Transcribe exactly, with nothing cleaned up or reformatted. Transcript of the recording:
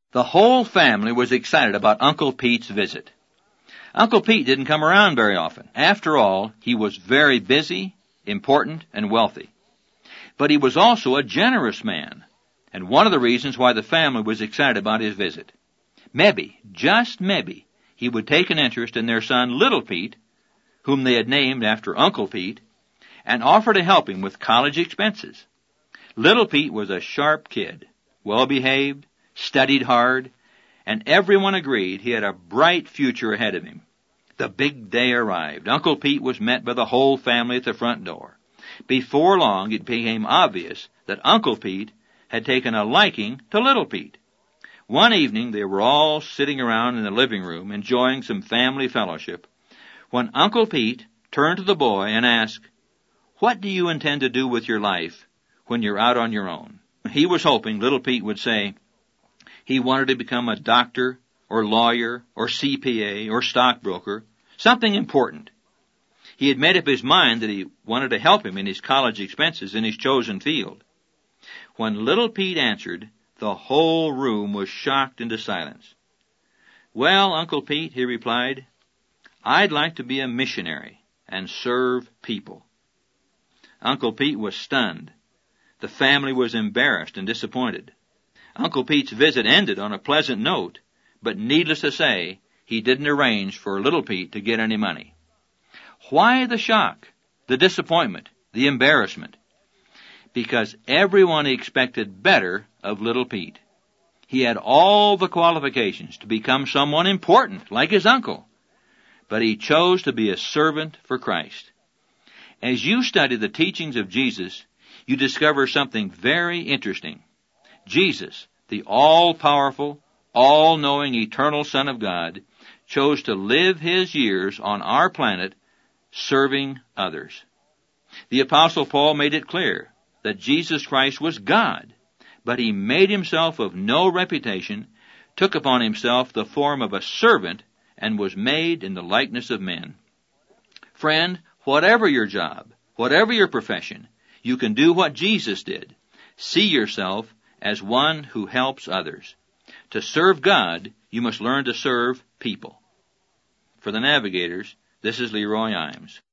The whole family was excited about Uncle Pete's visit. Uncle Pete didn't come around very often. After all, he was very busy, important, and wealthy. But he was also a generous man, and one of the reasons why the family was excited about his visit. Maybe, just maybe, he would take an interest in their son Little Pete, whom they had named after Uncle Pete, and offer to help him with college expenses. Little Pete was a sharp kid, well-behaved, studied hard, and everyone agreed he had a bright future ahead of him. The big day arrived. Uncle Pete was met by the whole family at the front door. Before long, it became obvious that Uncle Pete had taken a liking to Little Pete. One evening, they were all sitting around in the living room enjoying some family fellowship when Uncle Pete turned to the boy and asked, "What do you intend to do with your life when you're out on your own?" He was hoping Little Pete would say he wanted to become a doctor or lawyer or C P A or stockbroker, something important. He had made up his mind that he wanted to help him in his college expenses in his chosen field. When Little Pete answered, the whole room was shocked into silence. "Well, Uncle Pete," he replied, "I'd like to be a missionary and serve people." Uncle Pete was stunned. The family was embarrassed and disappointed. Uncle Pete's visit ended on a pleasant note, but needless to say, he didn't arrange for Little Pete to get any money. Why the shock, the disappointment, the embarrassment? Because everyone expected better of Little Pete. He had all the qualifications to become someone important, like his uncle, but he chose to be a servant for Christ. As you study the teachings of Jesus, you discover something very interesting. Jesus, the all-powerful, all-knowing, eternal Son of God, chose to live his years on our planet serving others. The Apostle Paul made it clear that Jesus Christ was God, but he made himself of no reputation, took upon himself the form of a servant, and was made in the likeness of men. Friend, whatever your job, whatever your profession, you can do what Jesus did. See yourself as one who helps others. To serve God, you must learn to serve people. For the Navigators, this is Leroy Imes.